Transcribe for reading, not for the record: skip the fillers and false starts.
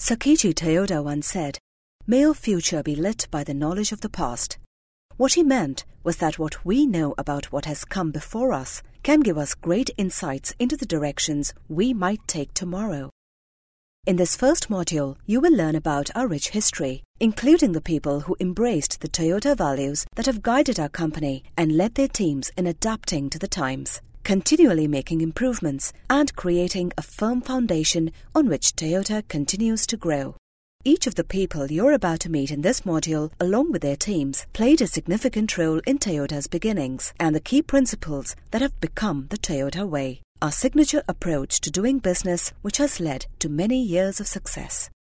Sakichi Toyoda once said, "May your future be lit by the knowledge of the past." What he meant was that what we know about what has come before us can give us great insights into the directions we might take tomorrow. In this first module, you will learn about our rich history, including the people who embraced the Toyota values that have guided our company and led their teams in adapting to the times, continually making improvements and creating a firm foundation on which Toyota continues to grow. Each of the people you're about to meet in this module, along with their teams, played a significant role in Toyota's beginnings and the key principles that have become the Toyota Way, our signature approach to doing business which has led to many years of success.